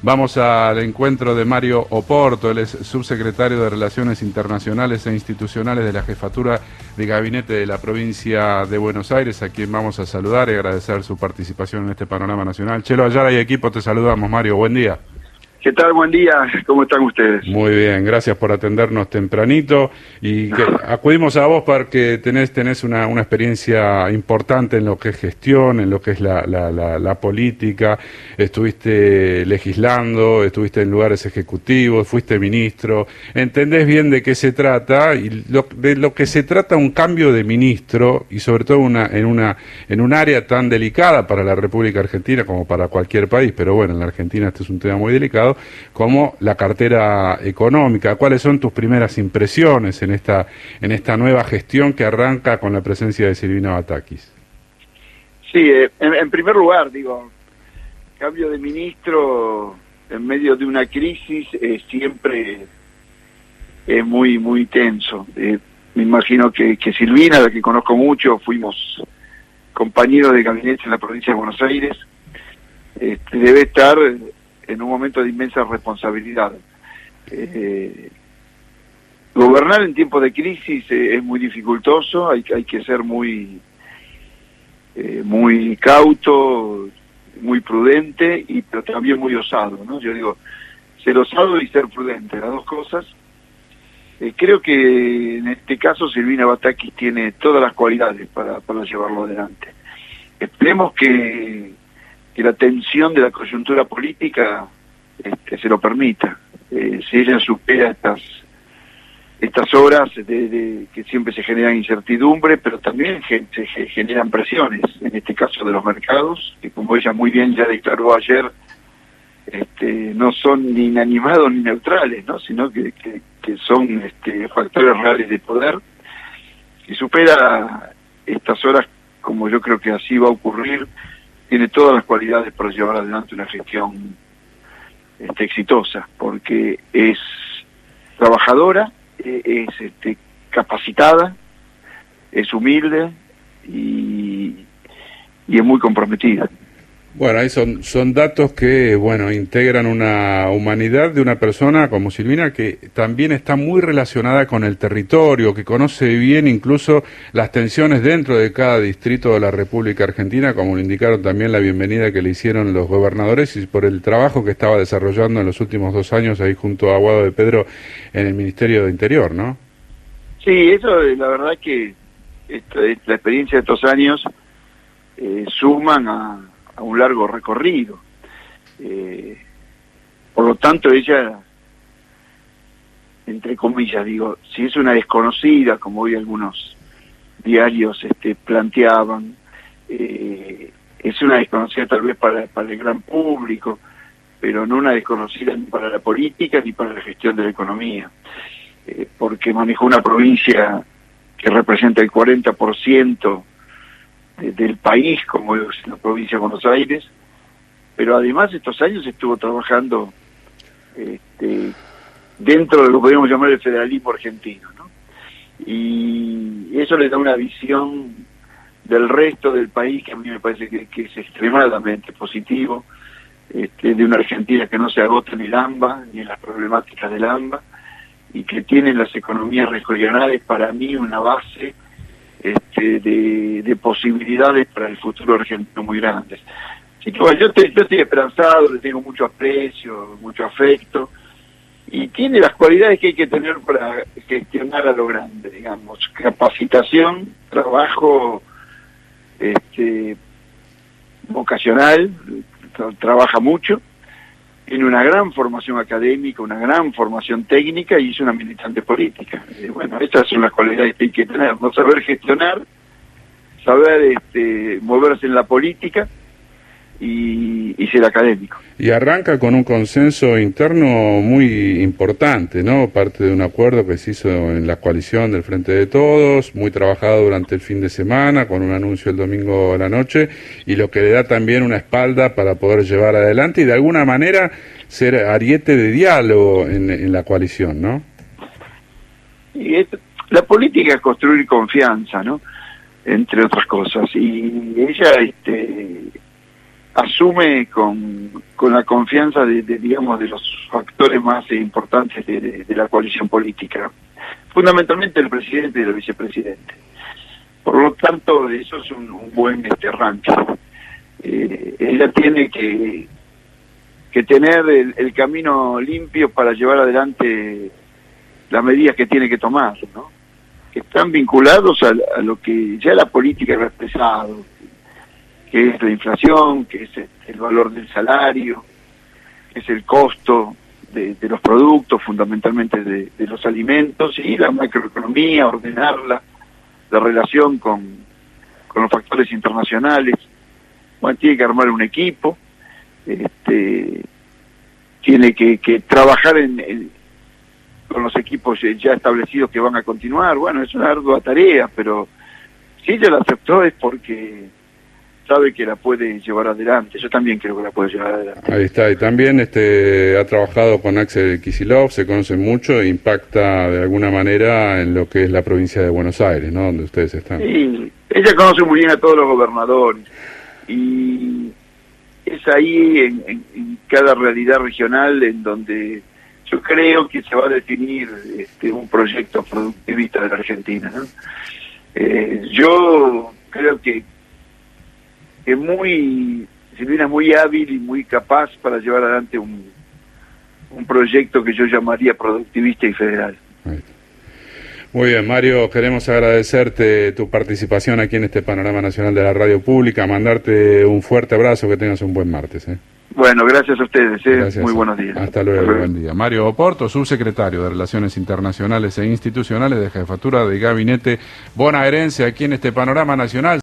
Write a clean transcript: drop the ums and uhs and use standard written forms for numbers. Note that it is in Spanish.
Vamos al encuentro de Mario Oporto, él es subsecretario de Relaciones Internacionales e Institucionales de la Jefatura de Gabinete de la Provincia de Buenos Aires, a quien vamos a saludar y agradecer su participación en este panorama nacional. Chelo Ayala y equipo, te saludamos, Mario, buen día. ¿Qué tal? Buen día. ¿Cómo están ustedes? Muy bien, gracias por atendernos tempranito y que acudimos a vos porque tenés una experiencia importante en lo que es gestión, en lo que es la política, estuviste legislando, estuviste en lugares ejecutivos, fuiste ministro, entendés bien de qué se trata y de lo que se trata un cambio de ministro y sobre todo en un área tan delicada para la República Argentina como para cualquier país, pero bueno, en la Argentina este es un tema muy delicado, como la cartera económica. ¿Cuáles son tus primeras impresiones en esta nueva gestión que arranca con la presencia de Silvina Batakis? Sí, en primer lugar, cambio de ministro en medio de una crisis siempre es muy tenso. Me imagino que Silvina, la que conozco mucho, fuimos compañeros de gabinete en la provincia de Buenos Aires, debe estar en un momento de inmensa responsabilidad. Gobernar en tiempos de crisis es muy dificultoso, hay que ser muy cauto, muy prudente, pero también muy osado, ¿no? Yo digo, ser osado y ser prudente, las dos cosas. Creo que en este caso Silvina Batakis tiene todas las cualidades para llevarlo adelante. Esperemos que la tensión de la coyuntura política se lo permita. Si ella supera estas horas que siempre se generan incertidumbre, pero también se generan presiones, en este caso de los mercados, que como ella muy bien ya declaró ayer, no son ni inanimados ni neutrales, ¿no? Sino que son factores reales de poder. Si supera estas horas, como yo creo que así va a ocurrir, tiene todas las cualidades para llevar adelante una gestión exitosa, porque es trabajadora, es capacitada, es humilde y es muy comprometida. Bueno, ahí son datos que, integran una humanidad de una persona como Silvina que también está muy relacionada con el territorio, que conoce bien incluso las tensiones dentro de cada distrito de la República Argentina, como lo indicaron también la bienvenida que le hicieron los gobernadores y por el trabajo que estaba desarrollando en los últimos 2 años ahí junto a Aguado de Pedro en el Ministerio de Interior, ¿no? Sí, eso la verdad que la experiencia de estos años suman a un largo recorrido. Por lo tanto, ella, entre comillas, si es una desconocida, como hoy algunos diarios planteaban, es una desconocida tal vez para el gran público, pero no una desconocida ni para la política ni para la gestión de la economía, porque manejó una provincia que representa el 40% del país, como es la provincia de Buenos Aires, pero además estos años estuvo trabajando dentro de lo que podríamos llamar el federalismo argentino, ¿no? Y eso le da una visión del resto del país que a mí me parece que es extremadamente positivo, de una Argentina que no se agota en el AMBA, ni en las problemáticas del AMBA, y que tiene en las economías regionales para mí una base de posibilidades para el futuro argentino muy grandes. Así que bueno, yo estoy esperanzado, le tengo mucho aprecio, mucho afecto, y tiene las cualidades que hay que tener para gestionar a lo grande, capacitación, trabajo vocacional, trabaja mucho, tiene una gran formación académica, una gran formación técnica y es una militante política. Estas son las cualidades que hay que tener, no saber gestionar, saber moverse en la política y ser académico. Y arranca con un consenso interno muy importante, ¿no? Parte de un acuerdo que se hizo en la coalición del Frente de Todos, muy trabajado durante el fin de semana, con un anuncio el domingo a la noche, y lo que le da también una espalda para poder llevar adelante y de alguna manera ser ariete de diálogo en la coalición, ¿no? Y la política es construir confianza, ¿no? Entre otras cosas. Y ella asume con la confianza digamos, de los actores más importantes de la coalición política, fundamentalmente el presidente y el vicepresidente. Por lo tanto, eso es un buen arranque. Ella tiene que tener el camino limpio para llevar adelante las medidas que tiene que tomar, ¿no? Que están vinculados a lo que ya la política ha expresado, que es la inflación, que es el valor del salario, que es el costo de los productos, fundamentalmente de los alimentos, y la macroeconomía, ordenarla, la relación con los factores internacionales. Bueno, tiene que armar un equipo, tiene que trabajar con los equipos ya establecidos que van a continuar. Bueno, es una ardua tarea, pero si ella la aceptó es porque sabe que la puede llevar adelante. Yo también creo que la puede llevar adelante. Ahí está, y también ha trabajado con Axel Kicillof, se conoce mucho e impacta de alguna manera en lo que es la provincia de Buenos Aires, ¿no? Donde ustedes están. Sí, ella conoce muy bien a todos los gobernadores, y es ahí en cada realidad regional en donde yo creo que se va a definir un proyecto productivista de la Argentina, ¿no? Yo creo que Silvina es muy hábil y muy capaz para llevar adelante un proyecto que yo llamaría productivista y federal. Muy bien, Mario, queremos agradecerte tu participación aquí en este Panorama Nacional de la Radio Pública, mandarte un fuerte abrazo, que tengas un buen martes. Bueno, gracias a ustedes, Gracias. Muy buenos días. Hasta luego, buen día. Mario Oporto, subsecretario de Relaciones Internacionales e Institucionales de Jefatura de Gabinete Bonaerense, aquí en este Panorama Nacional.